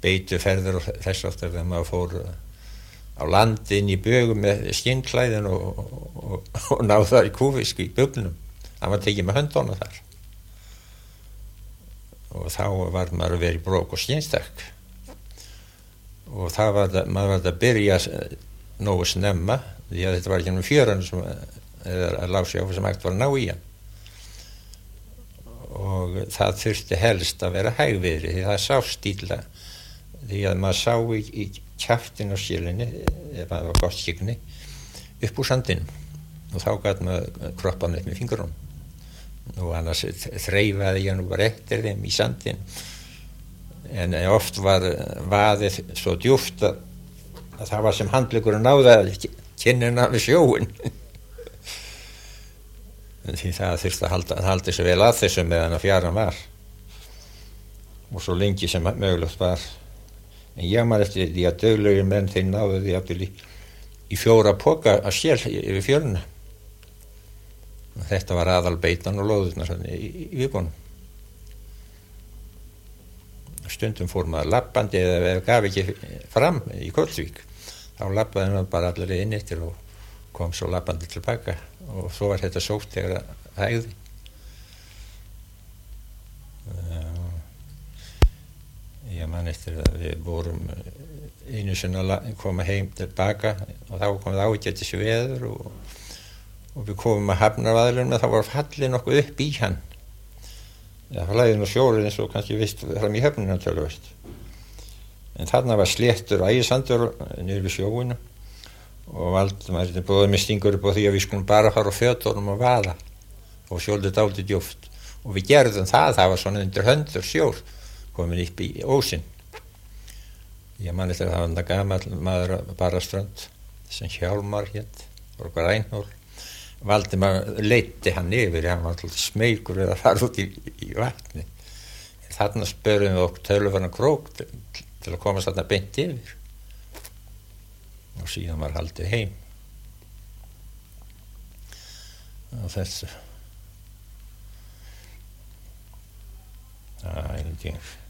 beituferðir og þess aftur þegar maður fór á landi inn í bögum með skinnklæðin og náð þar í kúfisk í bugnum. Það var tekið með höndunum þar. Og þá var maður að vera í brók og skinstakk. Og maður var að byrja nógu snemma, því að þetta var ekki um fjörun að lási á sem hægt var að ná í hann. Og það þurfti helst að vera hægviðri, því það sást illa, því að maður sá í kjaftin á skelinni, ef það var gott skikni, upp úr sandinum. Og þá gat maður kroppað með fingurum. Og annars þreifaði ég nú bara eftir þeim í sandin. En oft var vaðið svo djúpt að það var sem handleggurinn náði kinnina við sjóin. Því það þurfti að halda sig vel að þessu meðan að fjaran var. Og svo lengi sem mögulegt var. En ég man eftir því að duglegir menn þeir náðu því aftur í 4 poka að skel yfir fjöruna. Þetta var aðalbeitan og lóðurnar í vikunum. Stundum fór maður lappandi eða gaf ekki fram í Kollsvík. Þá lappaði maður bara allir inn eftir og kom svo lappandi tilbaka. Og svo var þetta sótt þegar það hægði. Ég man eftir að við vorum einu sinni að koma heim tilbaka og þá kom það ágætis veður og við komum að Hafnarvaðlunum og þá var fallið nokkuð upp í hann. Það flæði nú sjórið eins og kannski vist fram í höfnina töluvert. En þarna var sléttur ægisandur niður við sjóinu og Valdimar búið með stingur upp á því að við skulum bara fara á fötunum og vaða og sjóldið dálítið djúpt. Og við gerðum það var svona undir höndur sjór komin upp í ósinn. Ég man eftir að það var gamall maður að Baraströnd sem Hjálmar hét og Grænhól. Valdimar leiddi hann yfir, hann var alltaf smeykur við að fara út í vatni. Þarna spörum við okkur tölufarna krók til að komast þarna beint yfir. Og síðan var haldið heim. Og þessu. Það er